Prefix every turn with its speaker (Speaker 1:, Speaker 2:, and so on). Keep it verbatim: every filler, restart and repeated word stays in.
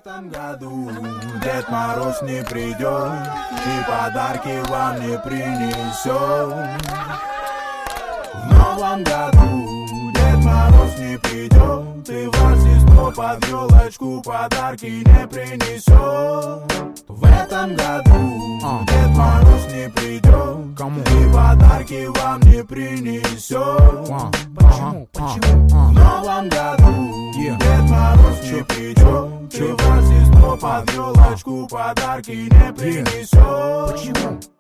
Speaker 1: этом году Дед Мороз не придет и подарки вам не принесет. В новом году Дед Мороз не придет и в Рождество под елочку подарки не принесет. В этом году uh. Дед Мороз не придет и подарки вам не принесет. uh. Почему? Почему? Uh. В новом году yeah. Дед Мороз не придет и в Рождество под елочку подарки не принесет. Почему?